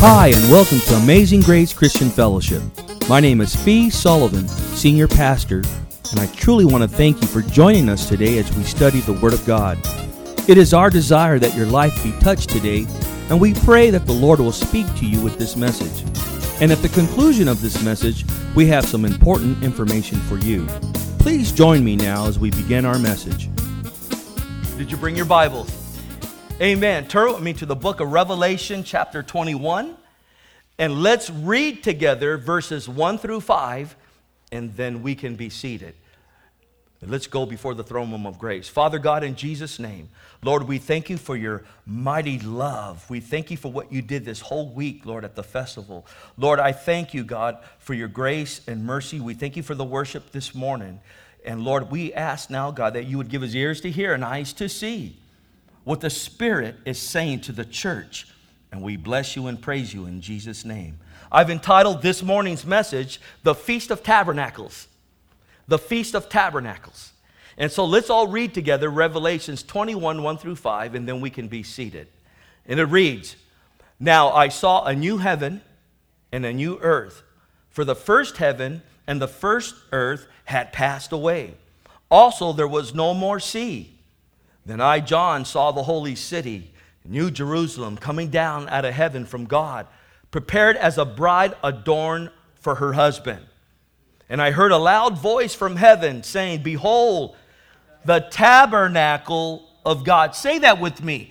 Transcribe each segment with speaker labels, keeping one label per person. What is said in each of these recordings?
Speaker 1: Hi, and welcome to Amazing Grace Christian Fellowship. My name is Fee Sullivan, Senior Pastor, and I truly want to thank you for joining us today as we study the Word of God. It is our desire that your life be touched today, and we pray that the Lord will speak to you with this message. And at the conclusion of this message, we have some important information for you. Please join me now as we begin our message. Did you bring your Bibles? Amen. Turn with me to the book of Revelation, chapter 21, and let's read together verses 1 through 5, and then we can be seated. Let's go before the throne room of grace. Father God, in Jesus' name, Lord, we thank you for your mighty love. We thank you for what you did this whole week, Lord, at the festival. Lord, I thank you, God, for your grace and mercy. We thank you for the worship this morning. And Lord, we ask now, God, that you would give us ears to hear and eyes to see what the Spirit is saying to the church. And we bless you and praise you in Jesus' name. I've entitled this morning's message, The Feast of Tabernacles. The Feast of Tabernacles. And so let's all read together Revelations 21, 1 through 5, and then we can be seated. And it reads, "Now I saw a new heaven and a new earth, for the first heaven and the first earth had passed away. Also there was no more sea. Then I, John, saw the holy city, New Jerusalem, coming down out of heaven from God, prepared as a bride adorned for her husband. And I heard a loud voice from heaven saying, 'Behold, the tabernacle of God.'" Say that with me.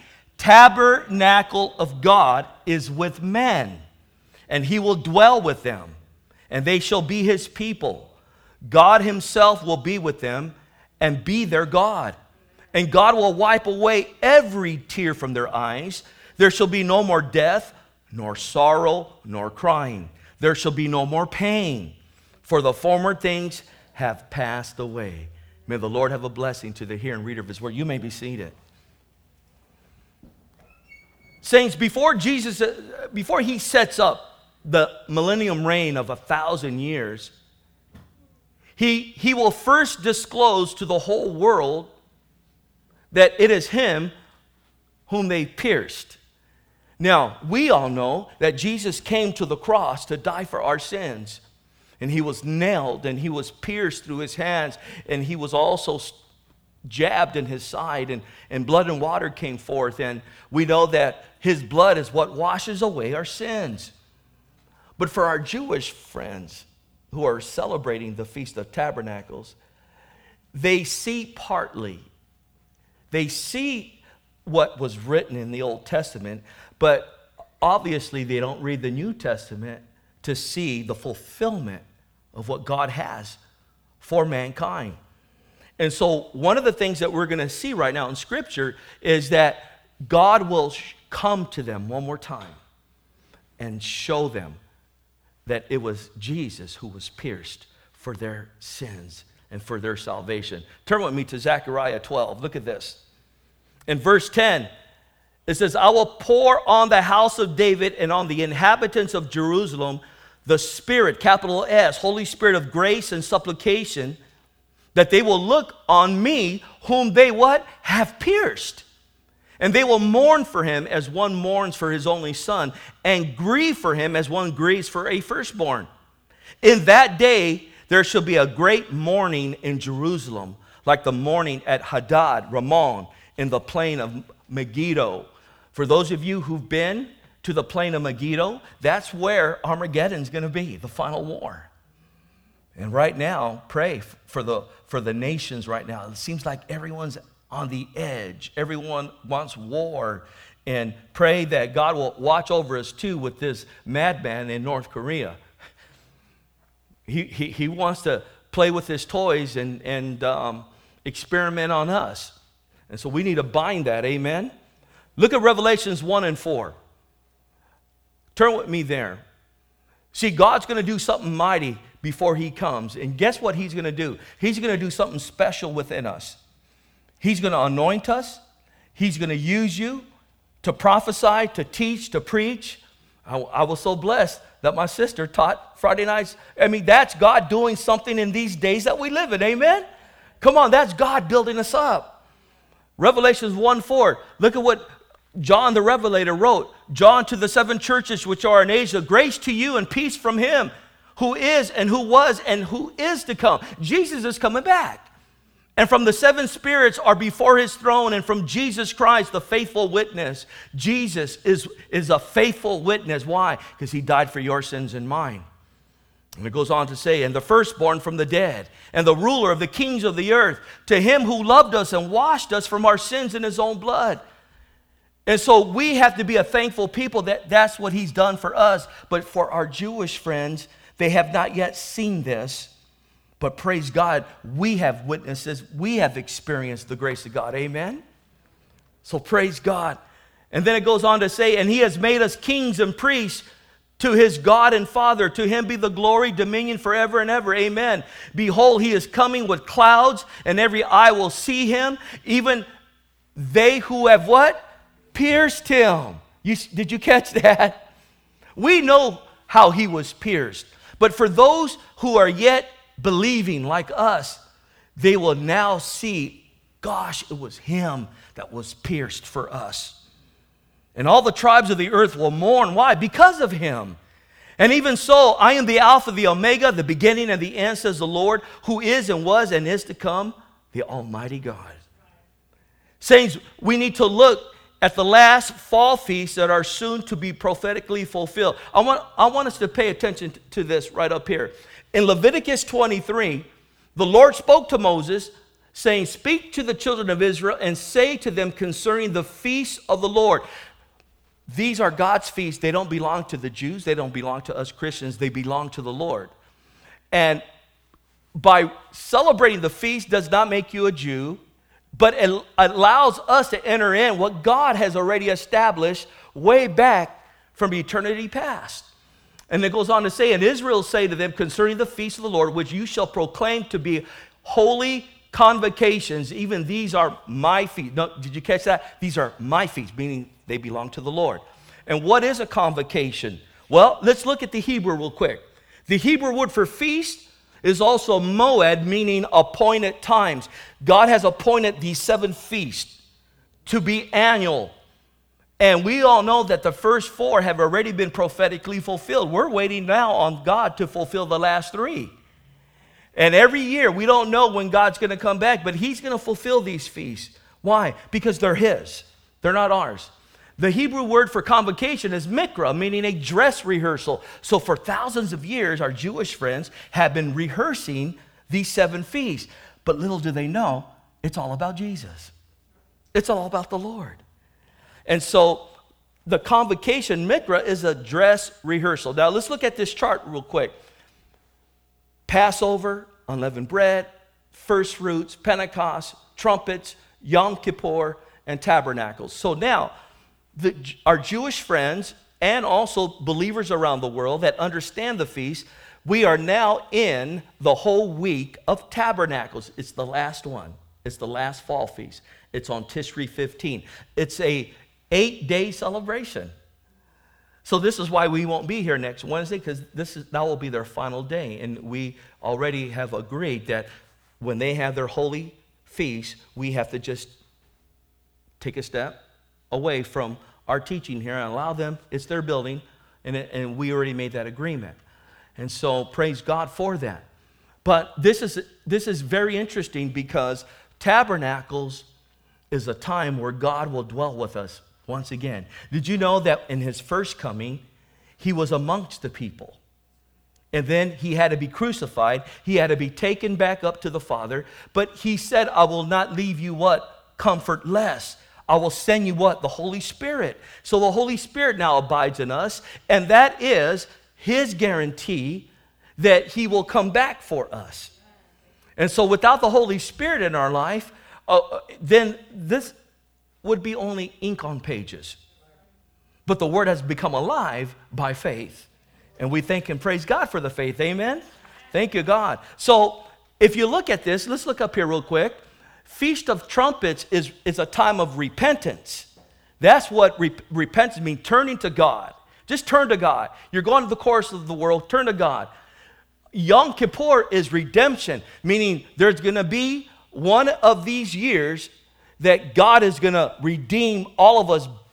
Speaker 1: Tabernacle of God is with men, and he will dwell with them, and they shall be his people. God himself will be with them and be their God. And God will wipe away every tear from their eyes. There shall be no more death, nor sorrow, nor crying. There shall be no more pain, for the former things have passed away. May the Lord have a blessing to the hearer and reader of his word. You may be seated. Saints, before he sets up the millennium reign of 1,000 years, he will first disclose to the whole world that it is him whom they pierced. Now, we all know that Jesus came to the cross to die for our sins. And he was nailed and he was pierced through his hands. And he was also jabbed in his side, and blood and water came forth. And we know that his blood is what washes away our sins. But for our Jewish friends who are celebrating the Feast of Tabernacles, they see partly. They see what was written in the Old Testament, but obviously they don't read the New Testament to see the fulfillment of what God has for mankind. And so one of the things that we're going to see right now in Scripture is that God will come to them one more time and show them that it was Jesus who was pierced for their sins and for their salvation. Turn with me to Zechariah 12. Look at this. In verse 10, it says, "I will pour on the house of David and on the inhabitants of Jerusalem the Spirit," capital S, Holy Spirit of grace and supplication, "that they will look on me whom they" what? "Have pierced. And they will mourn for him as one mourns for his only son, and grieve for him as one grieves for a firstborn. In that day there shall be a great mourning in Jerusalem, like the mourning at Hadad Ramon, in the plain of Megiddo." For those of you who've been to the plain of Megiddo, that's where Armageddon's going to be, the final war. And right now, pray for the nations right now. It seems like everyone's on the edge. Everyone wants war. And pray that God will watch over us too with this madman in North Korea. He wants to play with his toys and experiment on us. And so we need to bind that, amen? Look at Revelations 1 and 4. Turn with me there. See, God's going to do something mighty before he comes. And guess what he's going to do? He's going to do something special within us. He's going to anoint us. He's going to use you to prophesy, to teach, to preach. I was so blessed that my sister taught Friday nights. I mean, that's God doing something in these days that we live in, amen? Come on, that's God building us up. Revelations 1:4. Look at what John the Revelator wrote. John to the 7 churches which are in Asia, grace to you and peace from him who is and who was and who is to come. Jesus is coming back. And from the 7 spirits are before his throne, and from Jesus Christ, the faithful witness. Jesus is a faithful witness. Why? Because he died for your sins and mine. And it goes on to say, and the firstborn from the dead, and the ruler of the kings of the earth, to him who loved us and washed us from our sins in his own blood. And so we have to be a thankful people that that's what he's done for us. But for our Jewish friends, they have not yet seen this. But praise God, we have witnesses. We have experienced the grace of God. Amen? So praise God. And then it goes on to say, and he has made us kings and priests to his God and Father. To him be the glory, dominion forever and ever. Amen. Behold, he is coming with clouds, and every eye will see him, even they who have what? Pierced him. Did you catch that? We know how he was pierced. But for those who are yet believing like us, they will now see, gosh, it was him that was pierced for us. And all the tribes of the earth will mourn. Why? Because of him. And even so, I am the Alpha, the Omega, the beginning and the end, says the Lord, who is and was and is to come, the Almighty God. Saints, we need to look at the last fall feasts that are soon to be prophetically fulfilled. I want us to pay attention to this right up here. In Leviticus 23, the Lord spoke to Moses, saying, speak to the children of Israel and say to them concerning the feasts of the Lord. These are God's feasts. They don't belong to the Jews. They don't belong to us Christians. They belong to the Lord. And by celebrating the feast does not make you a Jew, but it allows us to enter in what God has already established way back from eternity past. And it goes on to say, and Israel say to them concerning the feast of the Lord, which you shall proclaim to be holy convocations, even these are my feasts. No, did you catch that? These are my feasts, meaning they belong to the Lord. And what is a convocation? Well, let's look at the Hebrew real quick. The Hebrew word for feast is also moed, meaning appointed times. God has appointed these 7 feasts to be annual. And we all know that the first 4 have already been prophetically fulfilled. We're waiting now on God to fulfill the last 3. And every year, we don't know when God's going to come back, but he's going to fulfill these feasts. Why? Because they're his. They're not ours. The Hebrew word for convocation is mikra, meaning a dress rehearsal. So for thousands of years, our Jewish friends have been rehearsing these 7 feasts. But little do they know, it's all about Jesus. It's all about the Lord. And so the convocation, mikra, is a dress rehearsal. Now let's look at this chart real quick. Passover, unleavened bread, first fruits, Pentecost, trumpets, Yom Kippur, and tabernacles. So now, our Jewish friends and also believers around the world that understand the feast, we are now in the whole week of tabernacles. It's the last one. It's the last fall feast. It's on Tishri 15. It's a 8-day celebration. So this is why we won't be here next Wednesday, because that will be their final day. And we already have agreed that when they have their holy feast, we have to just take a step away from our teaching here and allow them, it's their building, and we already made that agreement. And so praise God for that. But this is very interesting because tabernacles is a time where God will dwell with us once again. Did you know that in his first coming, he was amongst the people? And then he had to be crucified. He had to be taken back up to the Father. But he said, I will not leave you what? Comfortless. I will send you what? The Holy Spirit. So the Holy Spirit now abides in us. And that is his guarantee that he will come back for us. And so without the Holy Spirit in our life, then this would be only ink on pages. But the word has become alive by faith. And we thank and praise God for the faith. Amen? Thank you, God. So if you look at this, let's look up here real quick. Feast of Trumpets is a time of repentance. That's what repentance means, turning to God. Just turn to God. You're going to the course of the world, turn to God. Yom Kippur is redemption, meaning there's going to be one of these years that God is going to redeem all of us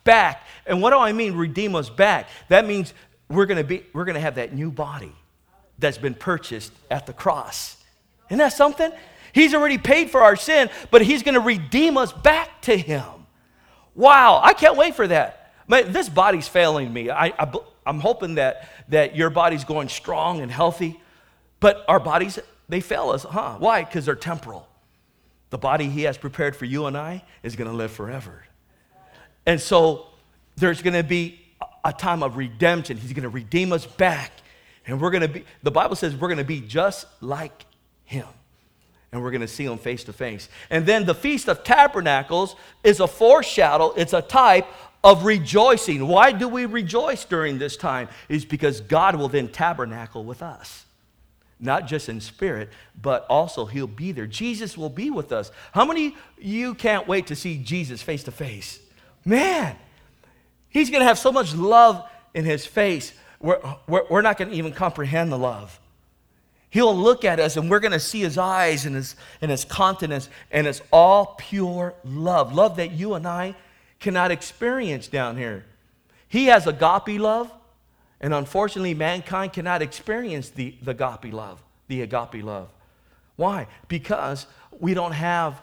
Speaker 1: back. And what do I mean, redeem us back? That means we're going to have that new body that's been purchased at the cross. Isn't that something? He's already paid for our sin, but he's going to redeem us back to him. Wow, I can't wait for that. This body's failing me. I'm hoping that your body's going strong and healthy, but our bodies, they fail us, huh? Why? Because they're temporal. The body he has prepared for you and I is going to live forever. And so there's going to be a time of redemption. He's going to redeem us back. And the Bible says we're going to be just like him. And we're going to see him face to face. And then the Feast of Tabernacles is a foreshadow, it's a type of rejoicing. Why do we rejoice during this time? It's because God will then tabernacle with us. Not just in spirit, but also he'll be there. Jesus will be with us. How many of you can't wait to see Jesus face to face? Man, he's going to have so much love in his face. We're not going to even comprehend the love. He'll look at us and we're going to see his eyes and his countenance, and it's all pure love. Love that you and I cannot experience down here. He has agape love. And unfortunately, mankind cannot experience the agape love. Why? Because we don't have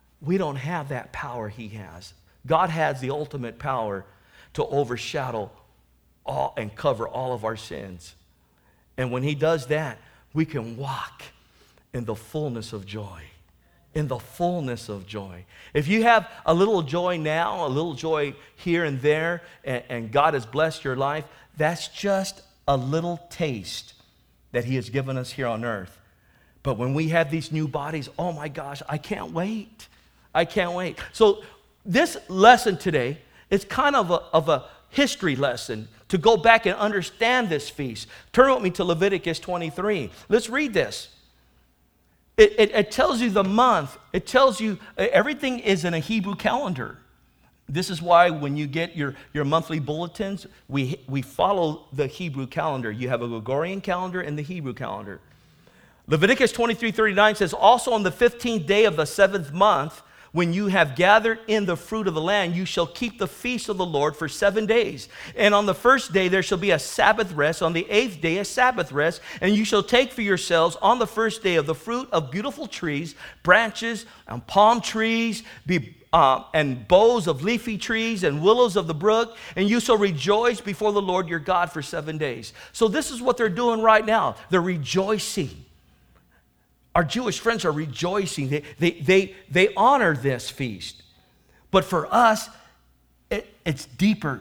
Speaker 1: that power he has. God has the ultimate power to overshadow all and cover all of our sins. And when he does that, we can walk in the fullness of joy. In the fullness of joy. If you have a little joy now, a little joy here and there, and God has blessed your life, that's just a little taste that he has given us here on earth. But when we have these new bodies, oh my gosh, I can't wait. I can't wait. So this lesson today is kind of a history lesson to go back and understand this feast. Turn with me to Leviticus 23. Let's read this. It tells you the month. It tells you everything is in a Hebrew calendar. This is why when you get your monthly bulletins, we follow the Hebrew calendar. You have a Gregorian calendar and the Hebrew calendar. Leviticus 23:39 says, also on the 15th day of the 7th month, when you have gathered in the fruit of the land, you shall keep the feast of the Lord for 7 days. And on the first day there shall be a Sabbath rest. On the 8th day a Sabbath rest. And you shall take for yourselves on the first day of the fruit of beautiful trees, branches and palm trees, and boughs of leafy trees and willows of the brook. And you shall rejoice before the Lord your God for 7 days. So this is what they're doing right now. They're rejoicing. Our Jewish friends are rejoicing. They honor this feast. But for us, it's deeper.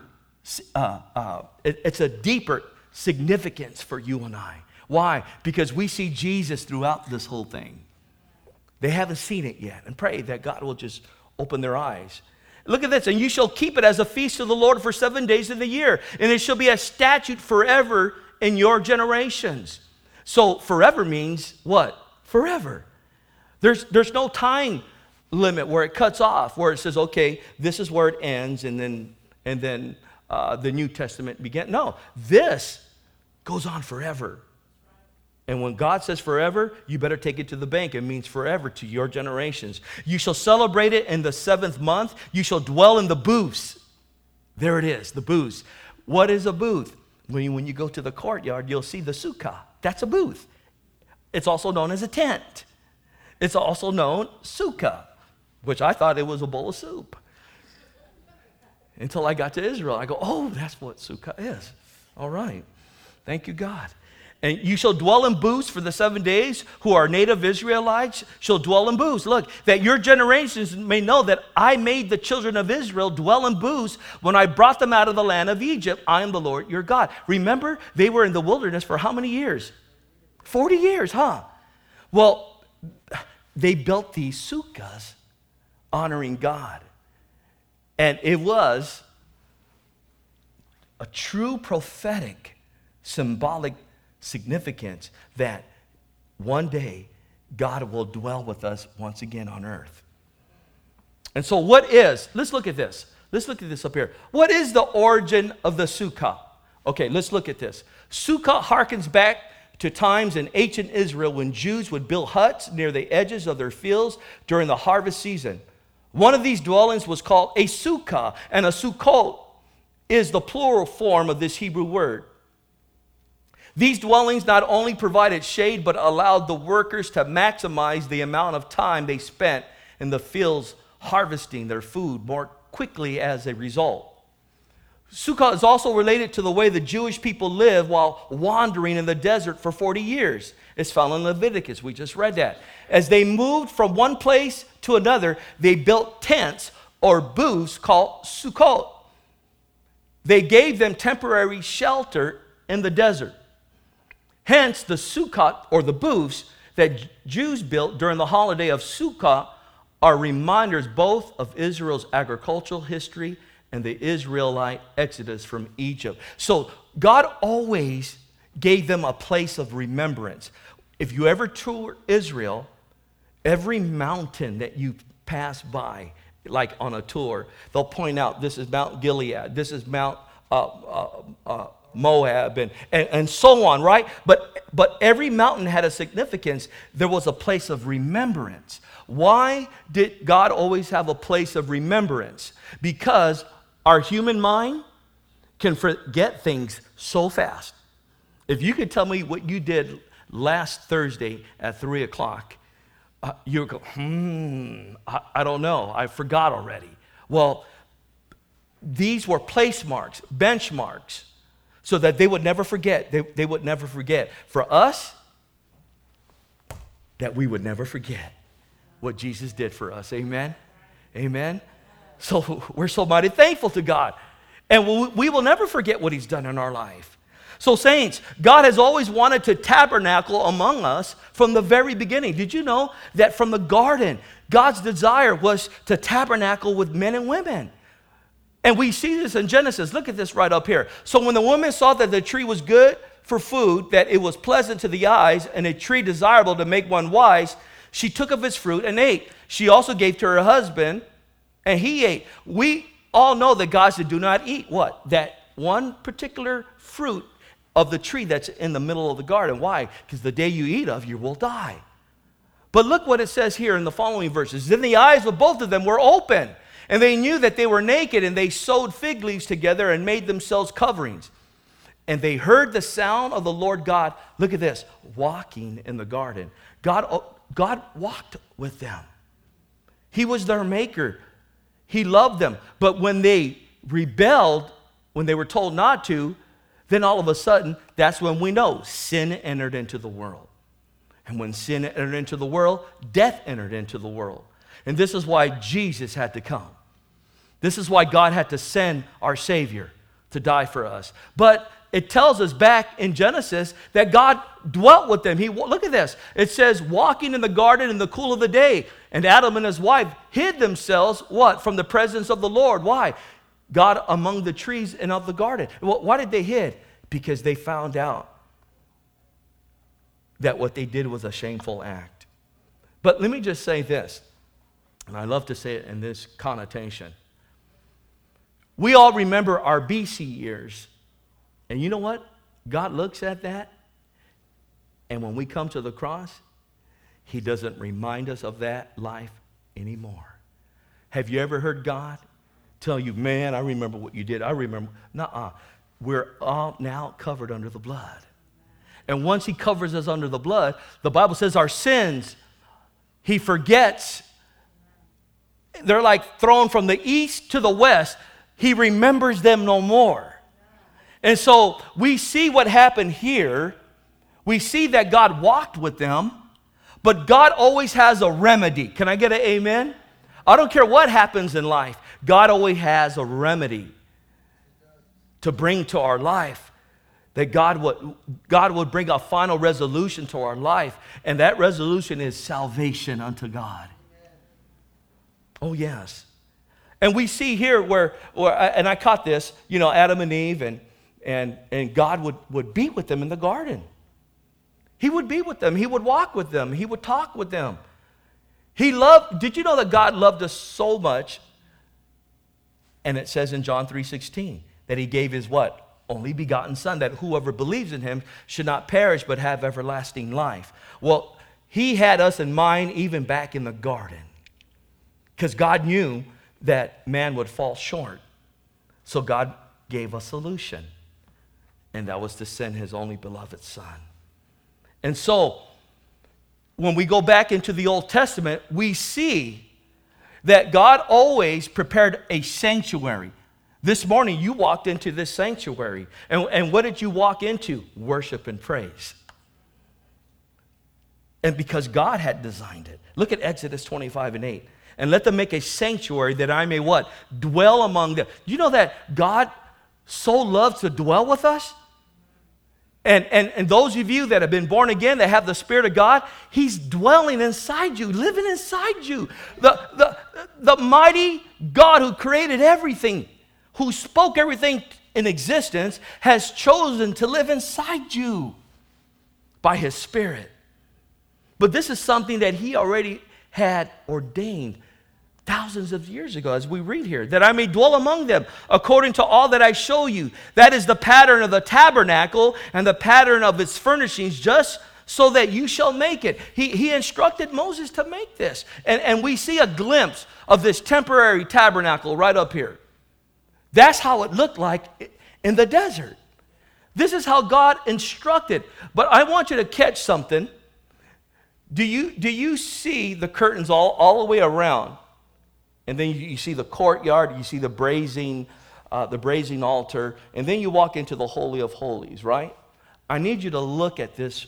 Speaker 1: It's a deeper significance for you and I. Why? Because we see Jesus throughout this whole thing. They haven't seen it yet. And pray that God will just open their eyes. Look at this. And you shall keep it as a feast of the Lord for 7 days of the year. And it shall be a statute forever in your generations. So forever means what? Forever. There's no time limit where it cuts off, where it says, okay, this is where it ends, and then the New Testament began. No, this goes on forever. And when God says forever, you better take it to the bank. It means forever to your generations. You shall celebrate it in the 7th month. You shall dwell in the booths. There it is, the booths. What is a booth? When you go to the courtyard, you'll see the sukkah. That's a booth. It's also known as a tent. It's also known sukkah, which I thought it was a bowl of soup. Until I got to Israel. I go, oh, that's what sukkah is. All right. Thank you, God. And you shall dwell in booths for the 7 days. Who are native Israelites shall dwell in booths. Look, that your generations may know that I made the children of Israel dwell in booths when I brought them out of the land of Egypt. I am the Lord your God. Remember, they were in the wilderness for how many years? 40 years, huh? Well, they built these sukkahs honoring God. And it was a true prophetic, symbolic significance that one day God will dwell with us once again on earth. And so let's look at this. Let's look at this up here. What is the origin of the sukkah? Okay, let's look at this. Sukkah harkens back to times in ancient Israel when Jews would build huts near the edges of their fields during the harvest season. One of these dwellings was called a sukkah, and a sukkot is the plural form of this Hebrew word. These dwellings not only provided shade, but allowed the workers to maximize the amount of time they spent in the fields harvesting their food more quickly as a result. Sukkah is also related to the way the Jewish people lived while wandering in the desert for 40 years. It's found in Leviticus. We just read that. As they moved from one place to another, they built tents or booths called Sukkot. They gave them temporary shelter in the desert. Hence, the Sukkot, or the booths that Jews built during the holiday of Sukkot, are reminders both of Israel's agricultural history and the Israelite exodus from Egypt. So God always gave them a place of remembrance. If you ever tour Israel, every mountain that you pass by, like on a tour, they'll point out, this is Mount Gilead, this is Mount Moab, and so on, right? But every mountain had a significance. There was a place of remembrance. Why did God always have a place of remembrance? Because our human mind can forget things so fast. If you could tell me what you did last Thursday at 3 o'clock, you would go, I don't know. I forgot already. Well, these were place marks, benchmarks, so that they would never forget. They would never forget. For us, that we would never forget what Jesus did for us. Amen? Amen? So we're so mighty thankful to God. And we will never forget what he's done in our life. So saints, God has always wanted to tabernacle among us from the very beginning. Did you know that from the garden, God's desire was to tabernacle with men and women? And we see this in Genesis. Look at this right up here. So when the woman saw that the tree was good for food, that it was pleasant to the eyes, and a tree desirable to make one wise, she took of its fruit and ate. She also gave to her husband, and he ate. We all know that God said, do not eat what? That one particular fruit of the tree that's in the middle of the garden. Why? Because the day you eat of, you will die. But look what it says here in the following verses. Then the eyes of both of them were open, and they knew that they were naked, and they sewed fig leaves together and made themselves coverings. And they heard the sound of the Lord God, look at this, walking in the garden. God walked with them. He was their maker. He loved them. But when they rebelled, when they were told not to, then all of a sudden, that's when we know sin entered into the world. And when sin entered into the world, death entered into the world. And this is why Jesus had to come. This is why God had to send our Savior to die for us. But it tells us back in Genesis that God dwelt with them. Look at this. It says, walking in the garden in the cool of the day. And Adam and his wife hid themselves, what? From the presence of the Lord. Why? God among the trees and of the garden. Why did they hid? Because they found out that what they did was a shameful act. But let me just say this, and I love to say it in this connotation. We all remember our BC years. And you know what? God looks at that, and when we come to the cross, he doesn't remind us of that life anymore. Have you ever heard God tell you, man, I remember what you did. I remember. Nuh-uh. We're all now covered under the blood. And once he covers us under the blood, the Bible says our sins, he forgets. They're like thrown from the east to the west. He remembers them no more. And so we see what happened here. We see that God walked with them, but God always has a remedy. Can I get an amen? I don't care what happens in life. God always has a remedy to bring to our life, that God would bring a final resolution to our life, and that resolution is salvation unto God. Oh, yes. And we see here where and I caught this, Adam and Eve, and God would be with them in the garden. He would be with them. He would walk with them. He would talk with them. Did you know that God loved us so much? And it says in John 3:16 that he gave his what? Only begotten son, that whoever believes in him should not perish but have everlasting life. Well, he had us in mind even back in the garden, because God knew that man would fall short. So God gave a solution, and that was to send his only beloved Son. And so, when we go back into the Old Testament, we see that God always prepared a sanctuary. This morning, you walked into this sanctuary. And what did you walk into? Worship and praise. And because God had designed it. Look at Exodus 25:8. And let them make a sanctuary that I may what? Dwell among them. You know that God so loves to dwell with us? And those of you that have been born again, that have the Spirit of God, He's dwelling inside you, living inside you. The mighty God who created everything, who spoke everything in existence, has chosen to live inside you by His Spirit. But this is something that He already had ordained thousands of years ago, as we read here, that I may dwell among them according to all that I show you. That is the pattern of the tabernacle and the pattern of its furnishings, just so that you shall make it. He instructed Moses to make this. And we see a glimpse of this temporary tabernacle right up here. That's how it looked like in the desert. This is how God instructed. But I want you to catch something. Do you see the curtains all the way around? And then you see the courtyard, you see the brazen altar, and then you walk into the Holy of Holies, right? I need you to look at this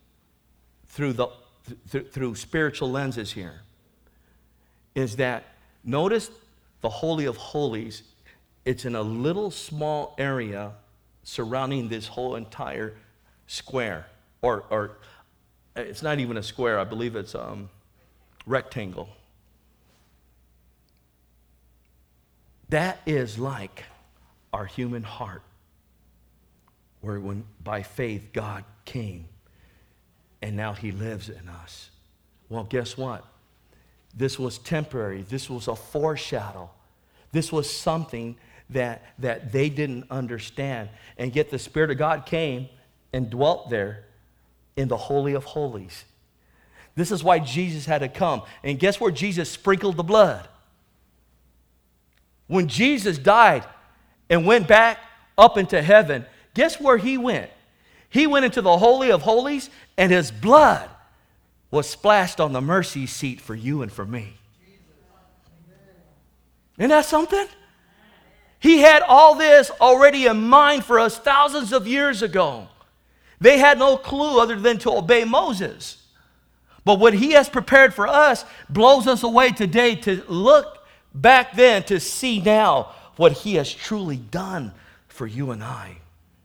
Speaker 1: through spiritual lenses here. Is that, notice the Holy of Holies, it's in a little small area surrounding this whole entire square. Or it's not even a square, I believe it's rectangle. That is like our human heart, where when by faith God came and now He lives in us. Well, guess what? This was temporary. This was a foreshadow. This was something that they didn't understand. And yet the Spirit of God came and dwelt there in the Holy of Holies. This is why Jesus had to come. And guess where Jesus sprinkled the blood? When Jesus died and went back up into heaven, guess where He went? He went into the Holy of Holies, and His blood was splashed on the mercy seat for you and for me. Isn't that something? He had all this already in mind for us thousands of years ago. They had no clue other than to obey Moses. But what He has prepared for us blows us away today to look back then to see now what He has truly done for you and I.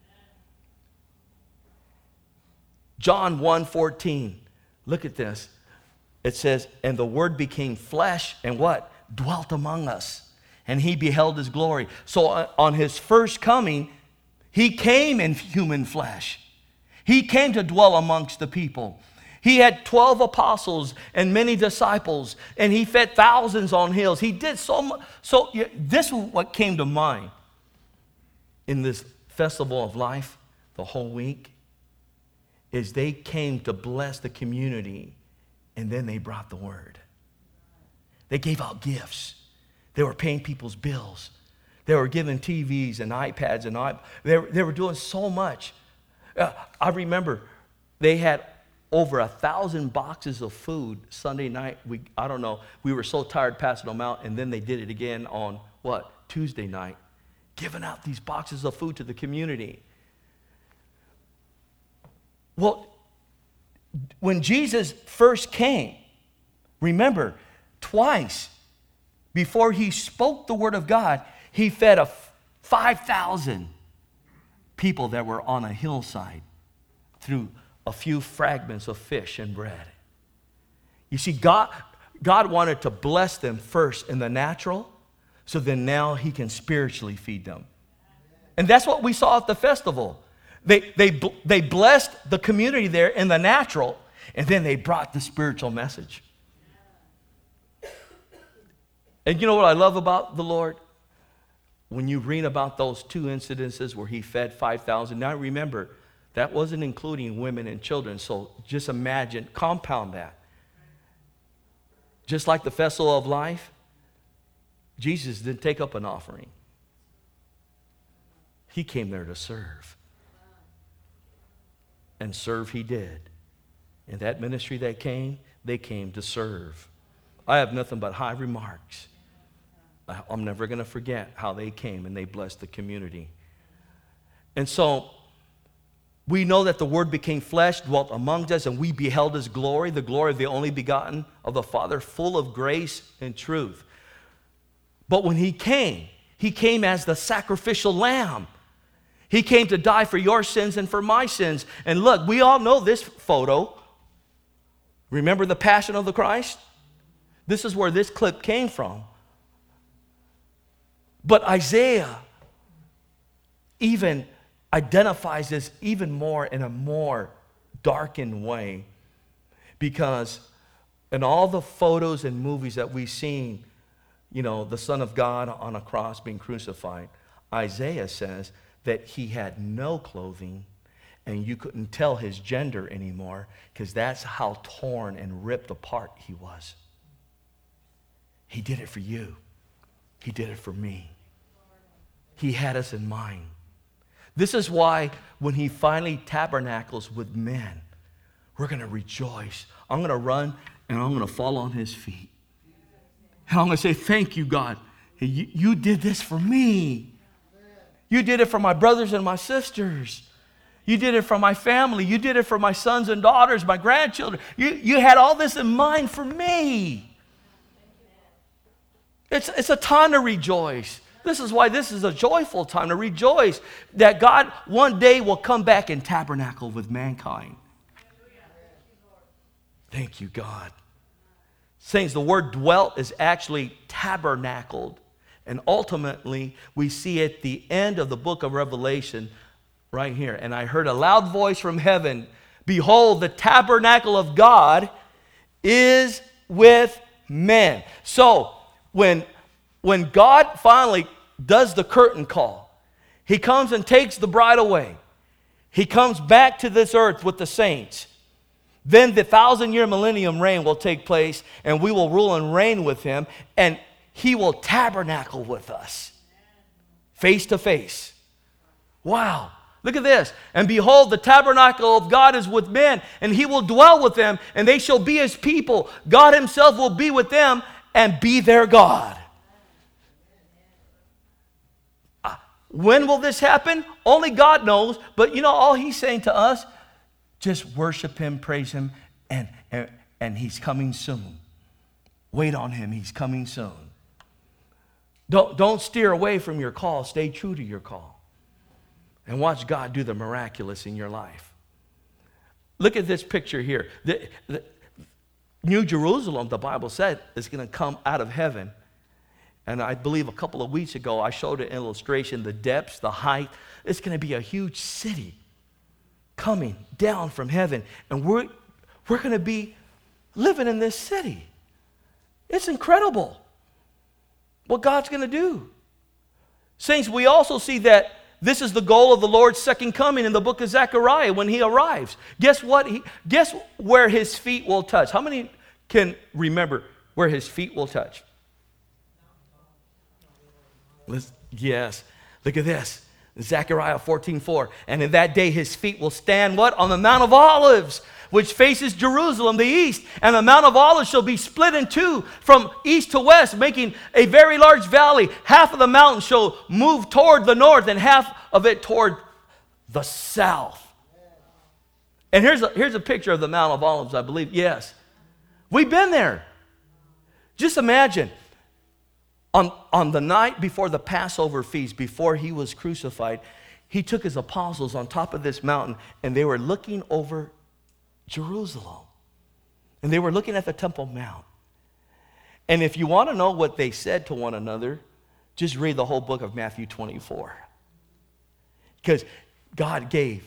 Speaker 1: John 1:14. Look at this. It says, and the Word became flesh and what? Dwelt among us. And He beheld His glory. So on His first coming, He came in human flesh. He came to dwell amongst the people. He had 12 apostles and many disciples, and He fed thousands on hills. He did so much. So this is what came to mind in this festival of life the whole week, is they came to bless the community, and then they brought the Word. They gave out gifts. They were paying people's bills. They were giving TVs and iPads and they were doing so much. I remember they had over 1,000 boxes of food Sunday night. I don't know. We were so tired passing them out, and then they did it again on what? Tuesday night, giving out these boxes of food to the community. Well, when Jesus first came, remember, twice before He spoke the word of God, He fed 5,000 people that were on a hillside through a few fragments of fish and bread. You see, God wanted to bless them first in the natural, so then now He can spiritually feed them. And that's what we saw at the festival. They blessed the community there in the natural, and then they brought the spiritual message. And you know what I love about the Lord? When you read about those two incidences where He fed 5,000, now remember, that wasn't including women and children. So just imagine, compound that. Just like the festival of life, Jesus didn't take up an offering. He came there to serve. And serve he did. In that ministry that came, they came to serve. I have nothing but high remarks. I'm never going to forget how they came and they blessed the community. And so, we know that the Word became flesh, dwelt among us, and we beheld His glory, the glory of the only begotten of the Father, full of grace and truth. But when He came as the sacrificial lamb. He came to die for your sins and for my sins. And look, we all know this photo. Remember the Passion of the Christ? This is where this clip came from. But Isaiah even identifies this even more in a more darkened way, because in all the photos and movies that we've seen, the Son of God on a cross being crucified, Isaiah says that he had no clothing and you couldn't tell his gender anymore because that's how torn and ripped apart he was. He did it for you. He did it for me. He had us in mind. This is why when he finally tabernacles with men, we're going to rejoice. I'm going to run and I'm going to fall on his feet. And I'm going to say, thank you, God. You did this for me. You did it for my brothers and my sisters. You did it for my family. You did it for my sons and daughters, my grandchildren. You had all this in mind for me. It's a time to rejoice. This is why this is a joyful time to rejoice that God one day will come back and tabernacle with mankind. Thank you, God. Saints, the word dwelt is actually tabernacled. And ultimately, we see at the end of the book of Revelation right here. And I heard a loud voice from heaven, behold, the tabernacle of God is with men. So, when God finally does the curtain call, he comes and takes the bride away. He comes back to this earth with the saints. Then the 1,000-year millennium reign will take place, and we will rule and reign with him, and he will tabernacle with us, face to face. Wow. Look at this. And behold, the tabernacle of God is with men, and he will dwell with them, and they shall be his people. God himself will be with them and be their God. When will this happen? Only God knows. But all he's saying to us, just worship him, praise him, and he's coming soon. Wait on him. He's coming soon. Don't steer away from your call. Stay true to your call. And watch God do the miraculous in your life. Look at this picture here. The New Jerusalem, the Bible said, is going to come out of heaven. And I believe a couple of weeks ago, I showed an illustration, the depths, the height. It's going to be a huge city coming down from heaven. And we're going to be living in this city. It's incredible what God's going to do. Saints, we also see that this is the goal of the Lord's second coming in the book of Zechariah when he arrives. Guess what? Guess where his feet will touch. How many can remember where his feet will touch? Yes. Look at this. Zechariah 14:4. And in that day his feet will stand what? On the Mount of Olives, which faces Jerusalem, the east. And the Mount of Olives shall be split in two from east to west, making a very large valley. Half of the mountain shall move toward the north and half of it toward the south. And here's a picture of the Mount of Olives, I believe. Yes. We've been there. Just imagine. On the night before the Passover feast, before he was crucified, he took his apostles on top of this mountain, and they were looking over Jerusalem. And they were looking at the Temple Mount. And if you want to know what they said to one another, just read the whole book of Matthew 24. Because God gave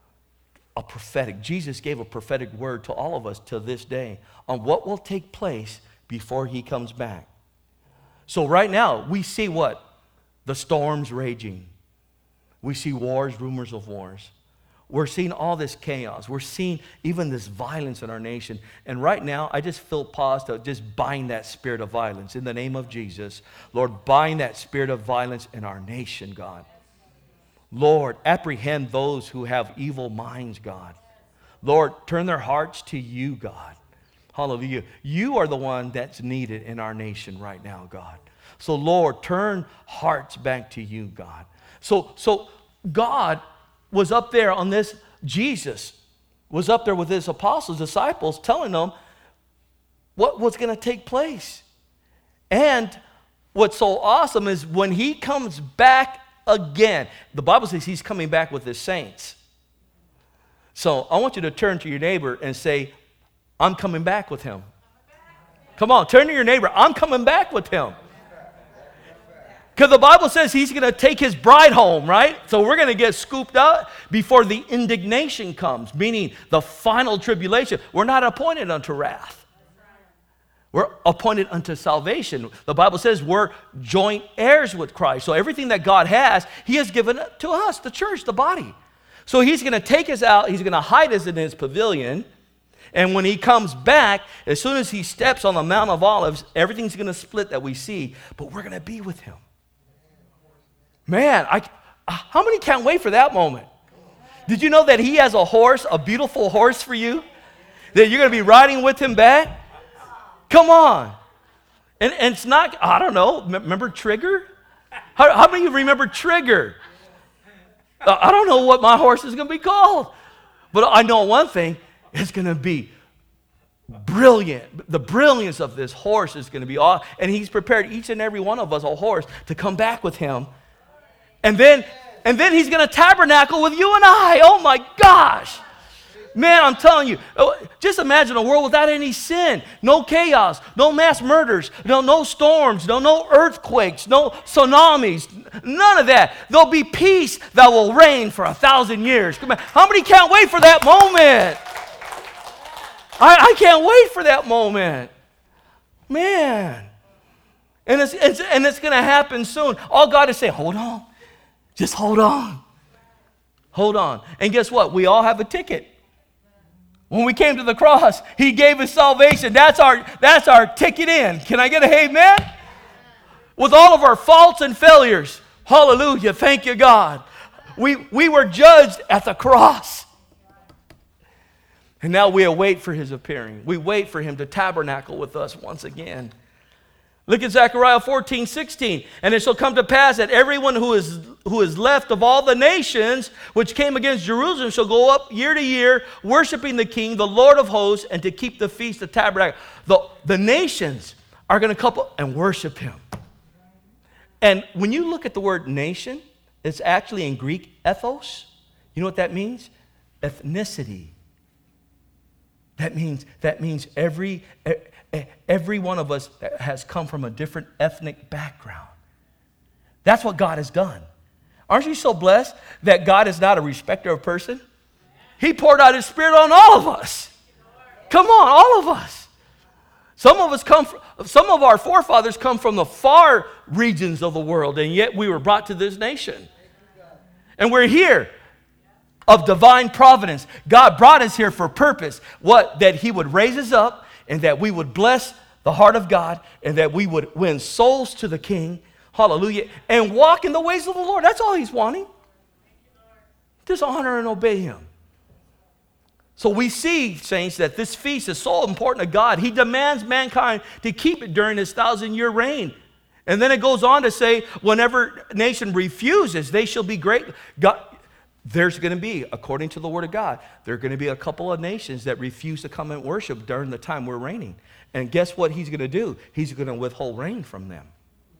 Speaker 1: Jesus gave a prophetic word to all of us to this day on what will take place before he comes back. So right now, we see what? The storms raging. We see wars, rumors of wars. We're seeing all this chaos. We're seeing even this violence in our nation. And right now, I just feel pause to just bind that spirit of violence. In the name of Jesus, Lord, bind that spirit of violence in our nation, God. Lord, apprehend those who have evil minds, God. Lord, turn their hearts to you, God. Hallelujah. You are the one that's needed in our nation right now, God. So, Lord, turn hearts back to you, God. So God was up there on this, Jesus was up there with his apostles, disciples, telling them what was going to take place. And what's so awesome is when he comes back again, the Bible says he's coming back with his saints. So I want you to turn to your neighbor and say, I'm coming back with him. Come on, turn to your neighbor. I'm coming back with him. Because the Bible says he's going to take his bride home, right? So we're going to get scooped out before the indignation comes, meaning the final tribulation. We're not appointed unto wrath. We're appointed unto salvation. The Bible says we're joint heirs with Christ. So everything that God has, he has given it to us, the church, the body. So he's going to take us out. He's going to hide us in his pavilion. And when he comes back, as soon as he steps on the Mount of Olives, everything's going to split that we see. But we're going to be with him. Man, how many can't wait for that moment? Did you know that he has a horse, a beautiful horse for you? That you're going to be riding with him back? Come on. And it's not, I don't know, remember Trigger? How many of you remember Trigger? I don't know what my horse is going to be called. But I know one thing, it's going to be brilliant. The brilliance of this horse is going to be awesome. And he's prepared each and every one of us a horse to come back with him. And then he's going to tabernacle with you and I. Oh my gosh. Man, I'm telling you, just imagine a world without any sin, no chaos, no mass murders, no storms, no earthquakes, no tsunamis, none of that. There'll be peace that will reign for 1,000 years. Come on. How many can't wait for that moment? I can't wait for that moment. Man. And it's going to happen soon. All God is saying, hold on. Just hold on. Hold on. And guess what? We all have a ticket. When we came to the cross, he gave us salvation. That's our ticket in. Can I get a amen? With all of our faults and failures. Hallelujah. Thank you, God. We were judged at the cross. And now we await for his appearing. We wait for him to tabernacle with us once again. Look at Zechariah 14:16. And it shall come to pass that everyone who is left of all the nations which came against Jerusalem shall go up year to year, worshiping the King, the Lord of hosts, and to keep the feast of tabernacle. The nations are going to come up and worship him. And when you look at the word nation, it's actually in Greek ethos. You know what that means? Ethnicity. That means every one of us has come from a different ethnic background. That's what God has done. Aren't you so blessed that God is not a respecter of person? He poured out his Spirit on all of us. Come on, all of us. Some of our forefathers come from the far regions of the world, and yet we were brought to this nation. And we're here. Of divine providence. God brought us here for purpose. What? That he would raise us up and that we would bless the heart of God and that we would win souls to the King. Hallelujah. And walk in the ways of the Lord. That's all he's wanting. Just honor and obey him. So we see, saints, that this feast is so important to God. He demands mankind to keep it during his 1,000-year reign. And then it goes on to say, whenever nation refuses, they shall be great. God, there's going to be, according to the Word of God, there are going to be a couple of nations that refuse to come and worship during the time we're reigning. And guess what he's going to do? He's going to withhold rain from them.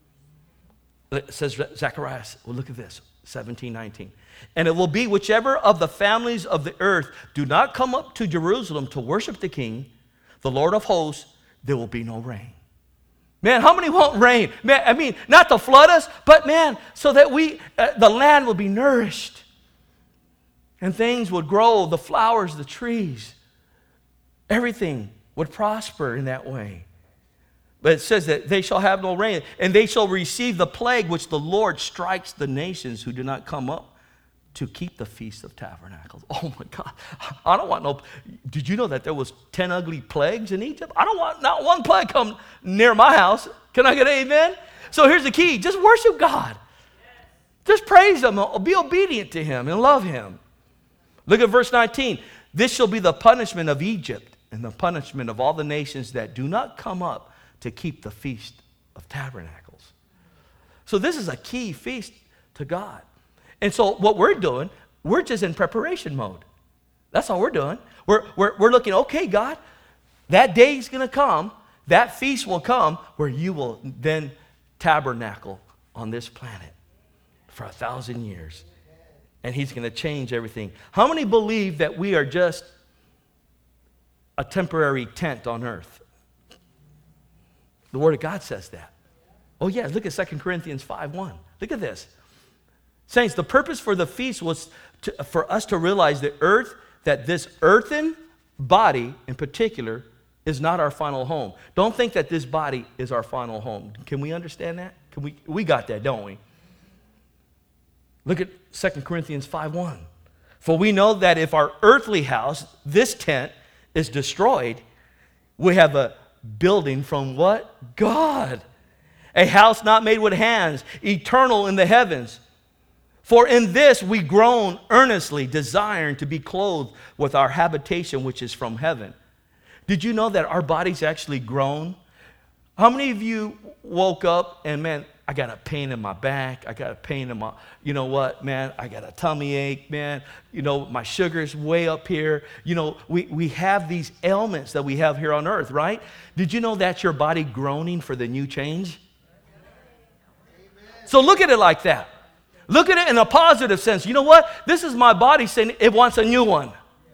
Speaker 1: It says Zechariah, well, look at this, 17:19. And it will be whichever of the families of the earth do not come up to Jerusalem to worship the King, the Lord of hosts, there will be no rain. Man, how many want rain? Man, I mean, not to flood us, but man, so that the land will be nourished. And things would grow, the flowers, the trees. Everything would prosper in that way. But it says that they shall have no rain, and they shall receive the plague which the Lord strikes the nations who do not come up to keep the Feast of Tabernacles. Oh my God. I don't want no. Did you know that there was 10 ugly plagues in Egypt? I don't want not one plague come near my house. Can I get an amen? So here's the key. Just worship God. Just pray praise him, be obedient to him, and love him. Look at verse 19. This shall be the punishment of Egypt and the punishment of all the nations that do not come up to keep the Feast of Tabernacles. So this is a key feast to God. And so what we're doing, we're just in preparation mode. That's all we're doing. We're looking, okay, God, that day is going to come, that feast will come where you will then tabernacle on this planet for 1,000 years. And he's going to change everything. How many believe that we are just a temporary tent on earth? The Word of God says that. Oh, yeah, look at 2 Corinthians 5:1. Look at this. Saints, the purpose for the feast was for us to realize that this earthen body in particular is not our final home. Don't think that this body is our final home. Can we understand that? We got that, don't we? Look at 2 Corinthians 5:1. For we know that if our earthly house, this tent, is destroyed, we have a building from what? God. A house not made with hands, eternal in the heavens. For in this we groan earnestly, desiring to be clothed with our habitation which is from heaven. Did you know that our bodies actually groan? How many of you woke up and, man, I got a pain in my back. I got a pain in my, you know what, man, I got a tummy ache, man. You know, my sugar's way up here. You know, we have these ailments that we have here on earth, right? Did you know that's your body groaning for the new change? So look at it like that. Look at it in a positive sense. You know what? This is my body saying it wants a new one.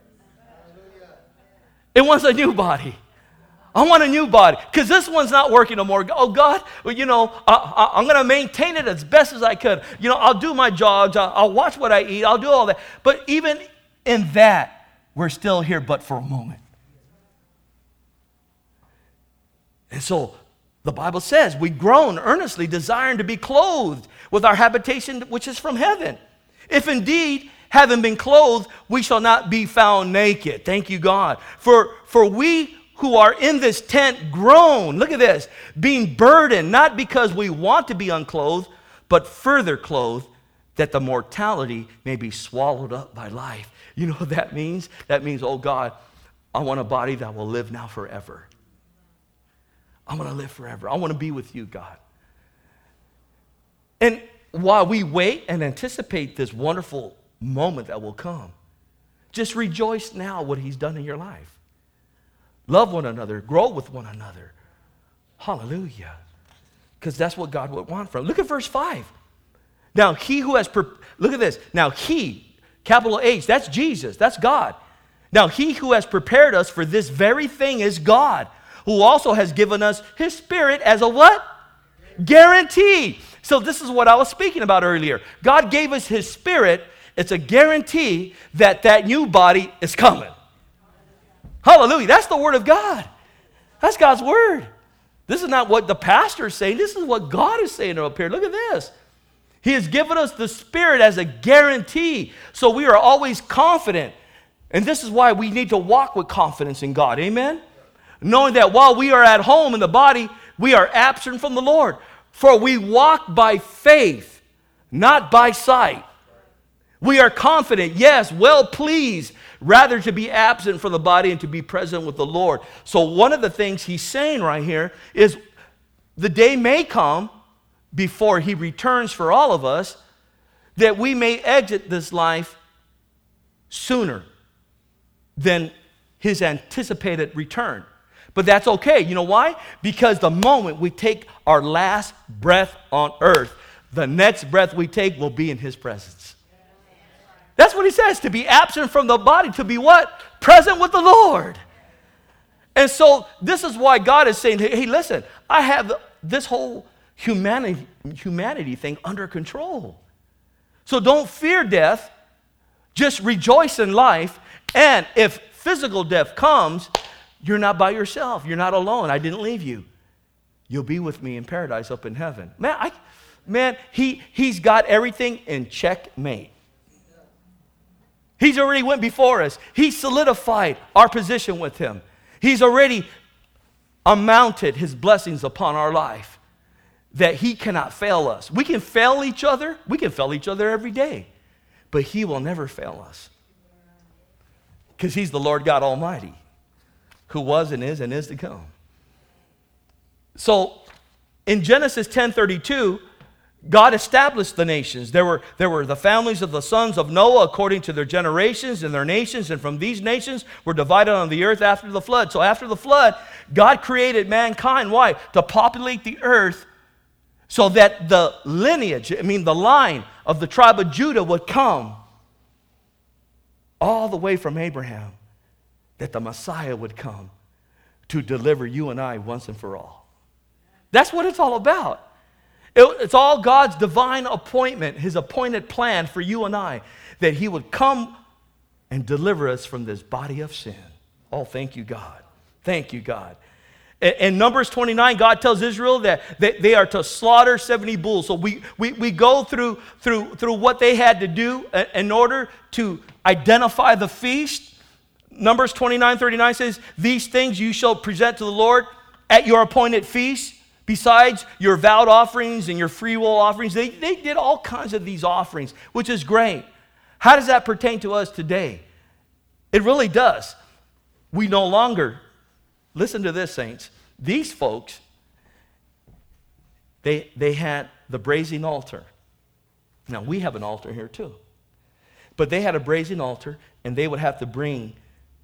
Speaker 1: It wants a new body. I want a new body because this one's not working no more. Oh, God, well, you know, I'm going to maintain it as best as I could. You know, I'll do my jogs. I'll watch what I eat. I'll do all that. But even in that, we're still here but for a moment. And so the Bible says, we groan earnestly, desiring to be clothed with our habitation which is from heaven. If indeed, having been clothed, we shall not be found naked. Thank you, God. For we who are in this tent groan, look at this, being burdened, not because we want to be unclothed, but further clothed, that the mortality may be swallowed up by life. You know what that means? That means, oh God, I want a body that will live now forever. I want to live forever. I want to be with you, God. And while we wait and anticipate this wonderful moment that will come, just rejoice now what he's done in your life. Love one another. Grow with one another. Hallelujah. Because that's what God would want from. Look at verse 5. Now, he who has, look at this. Now, he, capital H, that's Jesus. That's God. Now, he who has prepared us for this very thing is God, who also has given us his Spirit as a what? Guarantee. So this is what I was speaking about earlier. God gave us his Spirit. It's a guarantee that that new body is coming. Hallelujah. That's the word of God. That's God's word. This is not what the pastor is saying. This is what God is saying up here. Look at this. He has given us the Spirit as a guarantee. So we are always confident. And this is why we need to walk with confidence in God. Amen? Knowing that while we are at home in the body, we are absent from the Lord. For we walk by faith, not by sight. We are confident, yes, well pleased, rather to be absent from the body and to be present with the Lord. So one of the things he's saying right here is the day may come before he returns for all of us that we may exit this life sooner than his anticipated return. But that's okay. You know why? Because the moment we take our last breath on earth, the next breath we take will be in his presence. That's what he says, to be absent from the body, to be what? Present with the Lord. And so this is why God is saying, hey, listen, I have this whole humanity thing under control. So don't fear death, just rejoice in life. And if physical death comes, you're not by yourself. You're not alone. I didn't leave you. You'll be with me in paradise up in heaven. Man, he's got everything in checkmate. He's already went before us. He solidified our position with him. He's already amounted his blessings upon our life. that he cannot fail us. We can fail each other. We can fail each other every day. But he will never fail us. Because he's the Lord God Almighty, who was and is to come. So in Genesis 10:32, God established the nations. There were the families of the sons of Noah according to their generations and their nations, and from these nations were divided on the earth after the flood. So after the flood, God created mankind. Why? To populate the earth so that the lineage, the line of the tribe of Judah would come all the way from Abraham, that the Messiah would come to deliver you and I once and for all. That's what it's all about. It's all God's divine appointment, his appointed plan for you and I, that he would come and deliver us from this body of sin. Oh, thank you, God. Thank you, God. In Numbers 29, God tells Israel that they are to slaughter 70 bulls. So we go through what they had to do in order to identify the feast. Numbers 29:39 says, these things you shall present to the Lord at your appointed feast. Besides your vowed offerings and your free will offerings, they did all kinds of these offerings, which is great. How does that pertain to us today? It really does. We no longer, listen to this, saints, these folks, they had the brazen altar. Now, we have an altar here too. But they had a brazen altar, and they would have to bring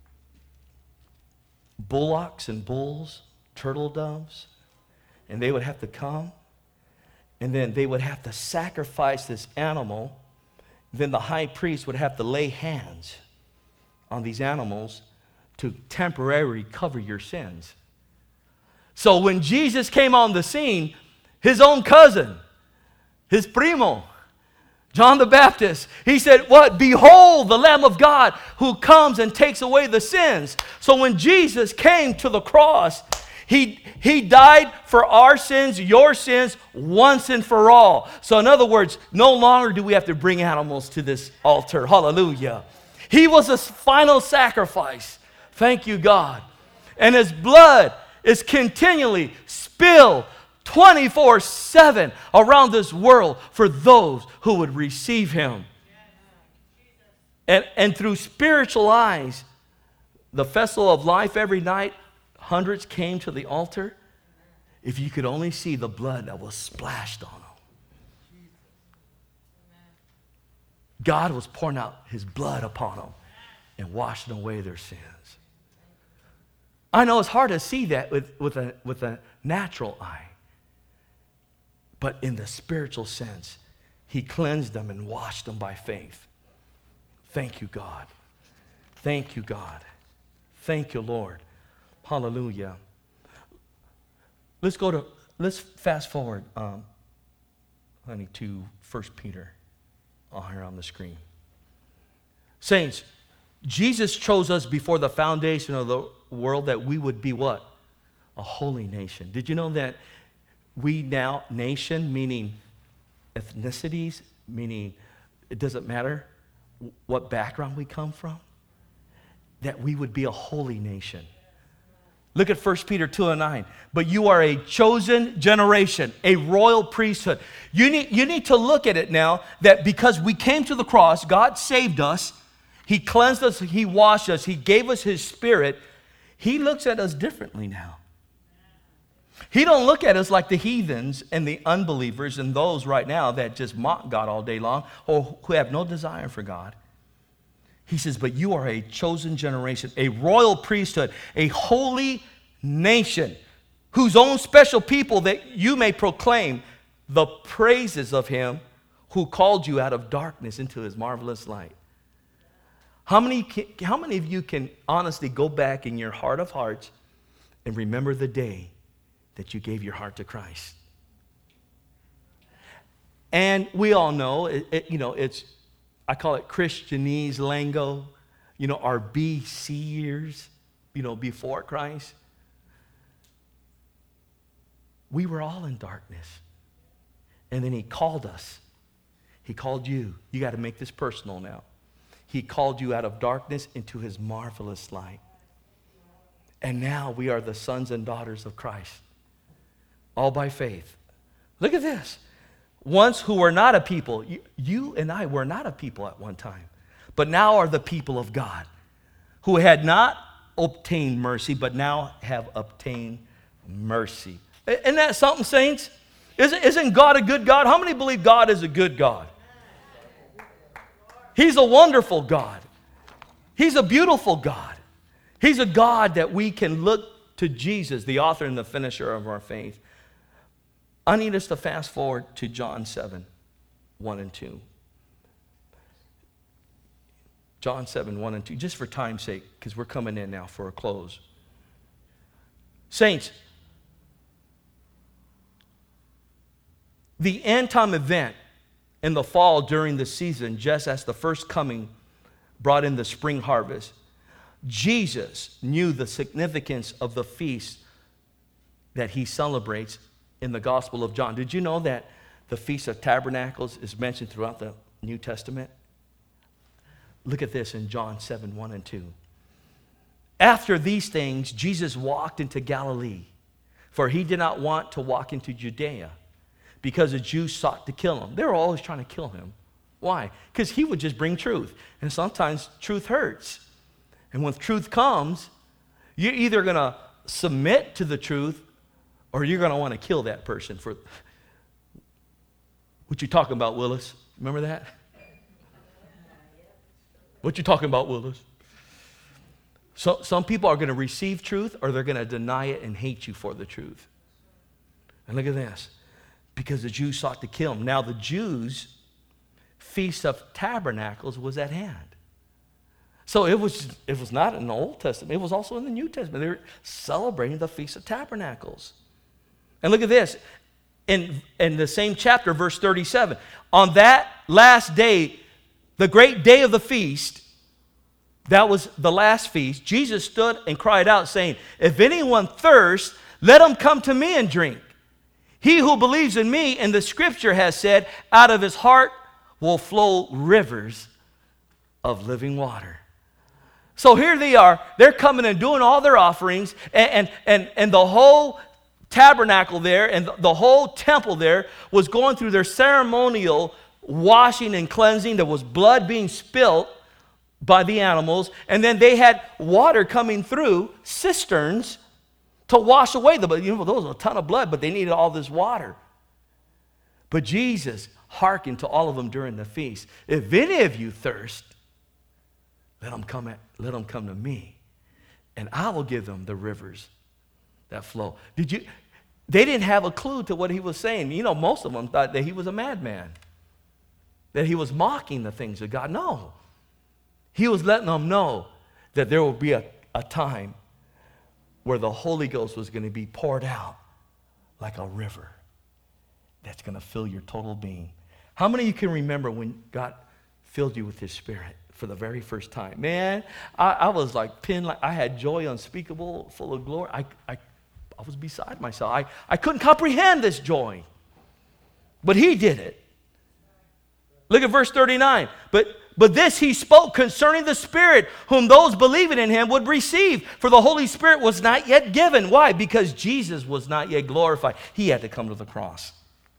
Speaker 1: bullocks and bulls, turtle doves, and they would have to come, and then they would have to sacrifice this animal. Then the high priest would have to lay hands on these animals to temporarily cover your sins. So when Jesus came on the scene, his own cousin, his primo, John the Baptist, he said, what? Behold the Lamb of God who comes and takes away the sins. So when Jesus came to the cross, He died for our sins, your sins, once and for all. So in other words, no longer do we have to bring animals to this altar. Hallelujah. He was a final sacrifice. Thank you, God. And his blood is continually spilled 24/7 around this world for those who would receive him. And through spiritual eyes, the festival of life every night, hundreds came to the altar. If you could only see the blood that was splashed on them. God was pouring out his blood upon them and washing away their sins. I know it's hard to see that with a natural eye. But in the spiritual sense, he cleansed them and washed them by faith. Thank you, God. Thank you, God. Thank you, Lord. Hallelujah. Let's fast forward, to 1 Peter here on the screen. Saints, Jesus chose us before the foundation of the world that we would be what? A holy nation. Did you know that we now, nation, meaning ethnicities, meaning it doesn't matter what background we come from, that we would be a holy nation. Look at 1 Peter 2:9. But you are a chosen generation, a royal priesthood. You need to look at it now that because we came to the cross, God saved us. He cleansed us. He washed us. He gave us his spirit. He looks at us differently now. He don't look at us like the heathens and the unbelievers and those right now that just mock God all day long or who have no desire for God. He says, but you are a chosen generation, a royal priesthood, a holy nation, whose own special people that you may proclaim the praises of him who called you out of darkness into his marvelous light. How many of you can honestly go back in your heart of hearts and remember the day that you gave your heart to Christ? And we all know, it's I call it Christianese lingo, our BC years, before Christ. We were all in darkness. And then he called us. He called you. You got to make this personal now. He called you out of darkness into his marvelous light. And now we are the sons and daughters of Christ. All by faith. Look at this. Once who were not a people, you and I were not a people at one time, but now are the people of God, who had not obtained mercy, but now have obtained mercy. Isn't that something, saints? Isn't God a good God? How many believe God is a good God? He's a wonderful God. He's a beautiful God. He's a God that we can look to Jesus, the author and the finisher of our faith. I need us to fast forward to John 7, 1 and 2. John 7, 1 and 2, just for time's sake, because we're coming in now for a close. Saints, the end time event in the fall during the season, just as the first coming brought in the spring harvest, Jesus knew the significance of the feast that he celebrates in the Gospel of John. Did you know that the Feast of Tabernacles is mentioned throughout the New Testament? Look at this in John 7, 1 and 2. After these things, Jesus walked into Galilee, for he did not want to walk into Judea, because the Jews sought to kill him. They were always trying to kill him. Why? Because he would just bring truth. And sometimes truth hurts. And when truth comes, you're either going to submit to the truth or you're going to want to kill that person for what you talking about, Willis? Remember that? What you talking about, Willis? So some people are going to receive truth or they're going to deny it and hate you for the truth. And look at this. Because the Jews sought to kill him. Now the Jews' Feast of Tabernacles was at hand. So it was not in the Old Testament. It was also in the New Testament. They were celebrating the Feast of Tabernacles. And look at this. In the same chapter, verse 37. On that last day, the great day of the feast, that was the last feast, Jesus stood and cried out, saying, if anyone thirsts, let him come to me and drink. He who believes in me, and the scripture has said, out of his heart will flow rivers of living water. So here they are. They're coming and doing all their offerings, and the whole tabernacle there and the whole temple there was going through their ceremonial washing and cleansing. There was blood being spilt by the animals, and then they had water coming through cisterns to wash away the blood. You know, there was a ton of blood, but they needed all this water. But Jesus hearkened to all of them during the feast. If any of you thirst, let them come to me, and I will give them the rivers that flow. They didn't have a clue to what he was saying. You know, most of them thought that he was a madman, that he was mocking the things of God. No. He was letting them know that there will be a time where the Holy Ghost was going to be poured out like a river that's going to fill your total being. How many of you can remember when God filled you with his Spirit for the very first time? Man, I was like pinned, like I had joy unspeakable, full of glory. I was beside myself. I couldn't comprehend this joy. But he did it. Look at verse 39. But this he spoke concerning the Spirit, whom those believing in him would receive. For the Holy Spirit was not yet given. Why? Because Jesus was not yet glorified. He had to come to the cross.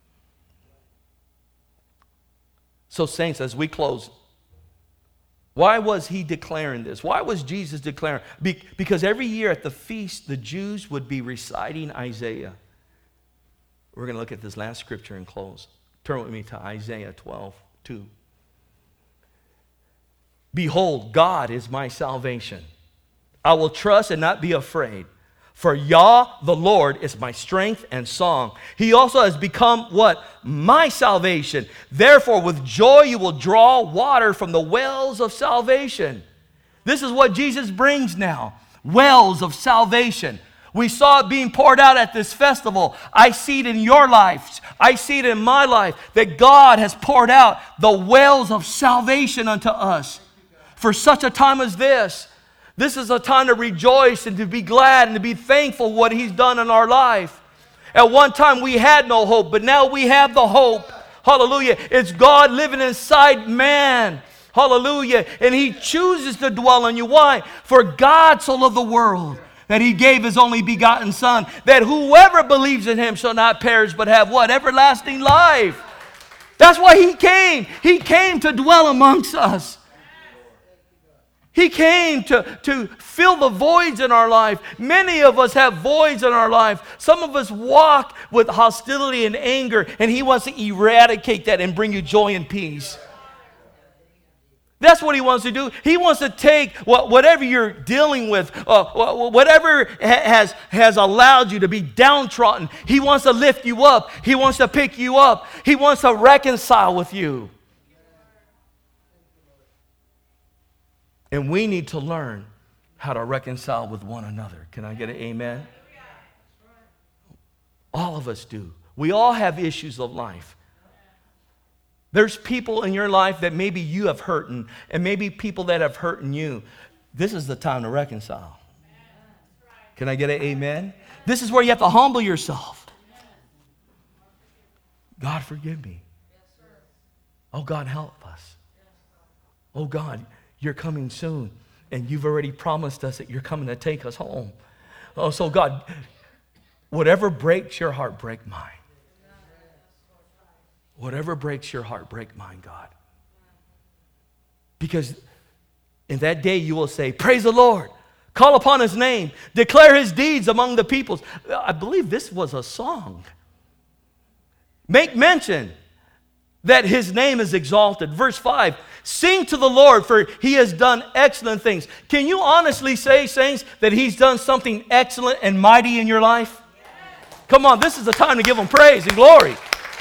Speaker 1: So saints, as we close, why was he declaring this? Why was Jesus declaring? Because every year at the feast, the Jews would be reciting Isaiah. We're going to look at this last scripture and close. Turn with me to Isaiah 12:2. Behold, God is my salvation. I will trust and not be afraid. For Yah, the Lord, is my strength and song. He also has become what? My salvation. Therefore, with joy you will draw water from the wells of salvation. This is what Jesus brings now. Wells of salvation. We saw it being poured out at this festival. I see it in your life. I see it in my life. That God has poured out the wells of salvation unto us. For such a time as this. This is a time to rejoice and to be glad and to be thankful what he's done in our life. At one time we had no hope, but now we have the hope. Hallelujah. It's God living inside man. Hallelujah. And he chooses to dwell in you. Why? For God so loved the world that he gave his only begotten Son, that whoever believes in him shall not perish but have what? Everlasting life. That's why he came. He came to dwell amongst us. He came to fill the voids in our life. Many of us have voids in our life. Some of us walk with hostility and anger, and he wants to eradicate that and bring you joy and peace. That's what he wants to do. He wants to take whatever you're dealing with, whatever has allowed you to be downtrodden. He wants to lift you up. He wants to pick you up. He wants to reconcile with you. And we need to learn how to reconcile with one another. Can I get an amen? All of us do. We all have issues of life. There's people in your life that maybe you have hurt, and maybe people that have hurt you. This is the time to reconcile. Can I get an amen? This is where you have to humble yourself. God, forgive me. Oh, God, help us. Oh, God, you're coming soon, and you've already promised us that you're coming to take us home. Oh, so God, whatever breaks your heart, break mine. Whatever breaks your heart, break mine, God. Because in that day you will say, praise the Lord, call upon his name, declare his deeds among the peoples. I believe this was a song. Make mention that his name is exalted. Verse 5, sing to the Lord, for he has done excellent things. Can you honestly say, saints, that he's done something excellent and mighty in your life? Yes. Come on, this is the time to give him praise and glory.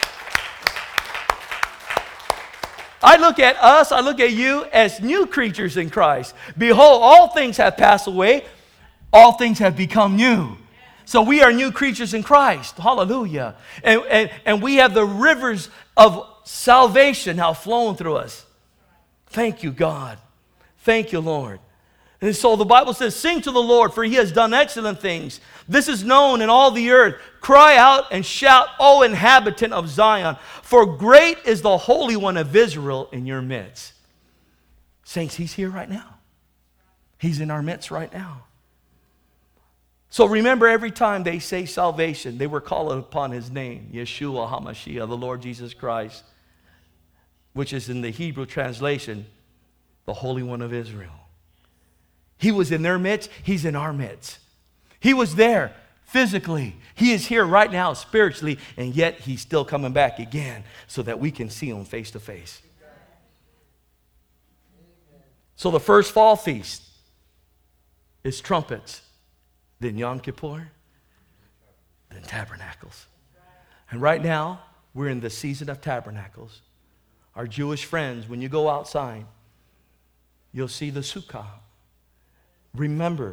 Speaker 1: I look at us, I look at you as new creatures in Christ. Behold, all things have passed away. All things have become new. So we are new creatures in Christ. Hallelujah. And we have the rivers of salvation now flowing through us. Thank you, God. Thank you, Lord. And so the Bible says, sing to the Lord, for he has done excellent things. This is known in all the earth. Cry out and shout, O inhabitant of Zion, for great is the Holy One of Israel in your midst. Saints, he's here right now. He's in our midst right now. So remember, every time they say salvation, they were calling upon his name, Yeshua HaMashiach, the Lord Jesus Christ, which is in the Hebrew translation, the Holy One of Israel. He was in their midst. He's in our midst. He was there physically. He is here right now spiritually, and yet he's still coming back again so that we can see him face to face. So the first fall feast is trumpets, then Yom Kippur, then tabernacles. And right now, we're in the season of tabernacles. Our Jewish friends, when you go outside, you'll see the sukkah. Remember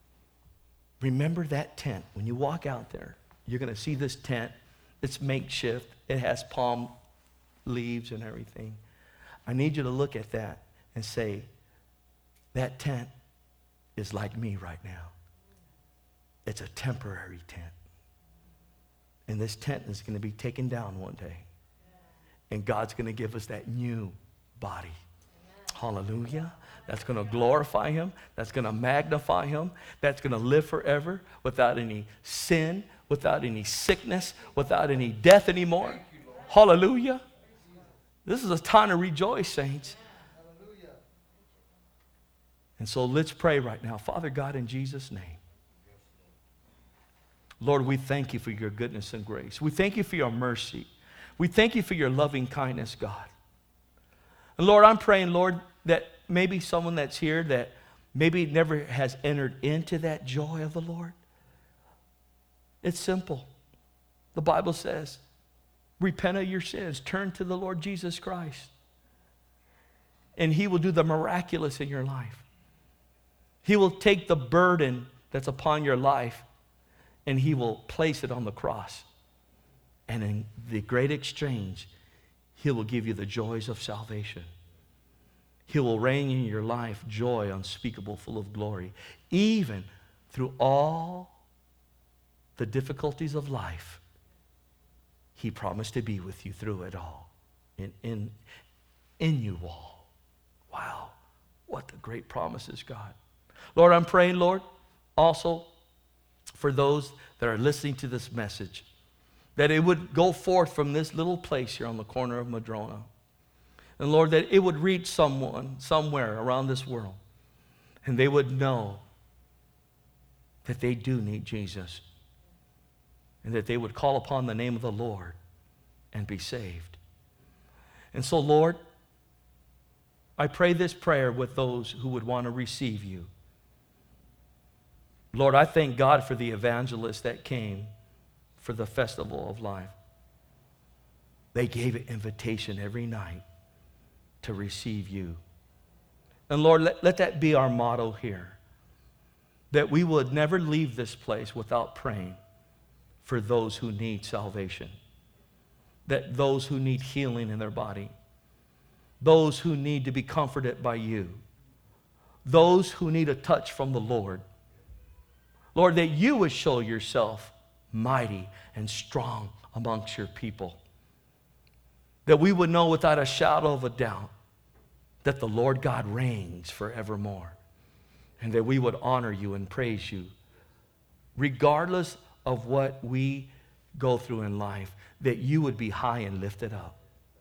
Speaker 1: that tent. When you walk out there, you're going to see this tent. It's makeshift. It has palm leaves and everything. I need you to look at that and say, that tent is like me right now. It's a temporary tent. And this tent is going to be taken down one day. And God's going to give us that new body. Hallelujah. That's going to glorify him. That's going to magnify him. That's going to live forever without any sin, without any sickness, without any death anymore. Hallelujah. This is a time to rejoice, saints. And so let's pray right now. Father God, in Jesus' name. Lord, we thank you for your goodness and grace. We thank you for your mercy. We thank you for your loving kindness, God. And Lord, I'm praying, Lord, that maybe someone that's here that maybe never has entered into that joy of the Lord. It's simple. The Bible says, repent of your sins, turn to the Lord Jesus Christ, and he will do the miraculous in your life. He will take the burden that's upon your life and he will place it on the cross. And in the great exchange, he will give you the joys of salvation. He will reign in your life joy unspeakable, full of glory. Even through all the difficulties of life, he promised to be with you through it all. In you all. Wow, what the great promises, God. Lord, I'm praying, Lord, also for those that are listening to this message, that it would go forth from this little place here on the corner of Madrona. And Lord, that it would reach someone somewhere around this world, and they would know that they do need Jesus, and that they would call upon the name of the Lord and be saved. And so, Lord, I pray this prayer with those who would want to receive you. Lord, I thank God for the evangelists that came for the Festival of Life. They gave an invitation every night to receive you. And Lord, let that be our motto here, that we would never leave this place without praying for those who need salvation, that those who need healing in their body, those who need to be comforted by you, those who need a touch from the Lord. Lord, that you would show yourself mighty and strong amongst your people, that we would know without a shadow of a doubt that the Lord God reigns forevermore, and that we would honor you and praise you regardless of what we go through in life, that you would be high and lifted up.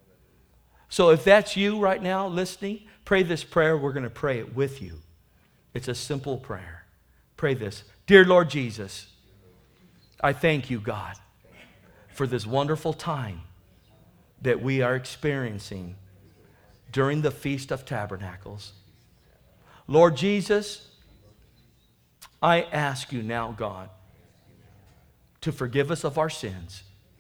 Speaker 1: So if that's you right now listening, pray this prayer. We're going to pray it with you. It's a simple prayer. Pray this. Dear Lord Jesus, I thank you, God, for this wonderful time that we are experiencing during the Feast of Tabernacles. Lord Jesus, I ask you now, God, to forgive us of our sins,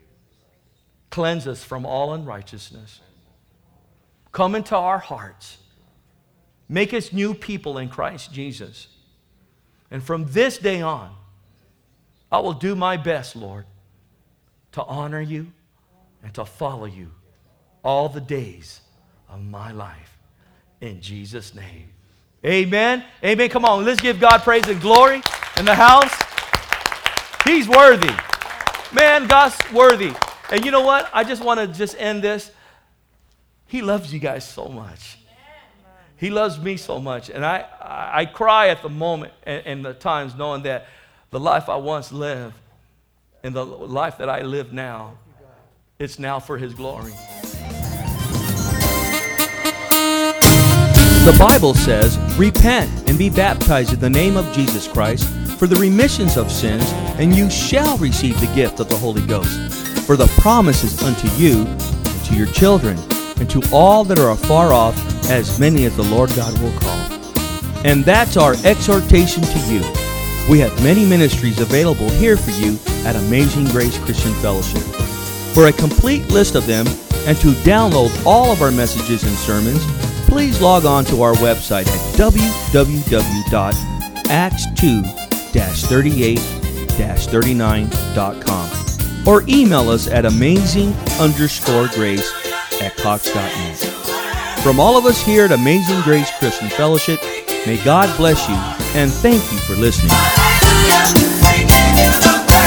Speaker 1: cleanse us from all unrighteousness, come into our hearts, make us new people in Christ Jesus. And from this day on, I will do my best, Lord, to honor you and to follow you all the days of my life. In Jesus' name. Amen. Amen. Come on, let's give God praise and glory in the house. He's worthy. Man, God's worthy. And you know what? I just want to end this. He loves you guys so much. He loves me so much. And I cry at the moment and the times knowing that the life I once lived and the life that I live now, it's now for His glory.
Speaker 2: The Bible says, repent and be baptized in the name of Jesus Christ for the remissions of sins, and you shall receive the gift of the Holy Ghost. For the promise is unto you, and to your children, and to all that are afar off, as many as the Lord God will call. And that's our exhortation to you. We have many ministries available here for you at Amazing Grace Christian Fellowship. For a complete list of them and to download all of our messages and sermons, please log on to our website at www.acts2-38-39.com or email us at amazing_grace@cox.net. From all of us here at Amazing Grace Christian Fellowship, may God bless you and thank you for listening.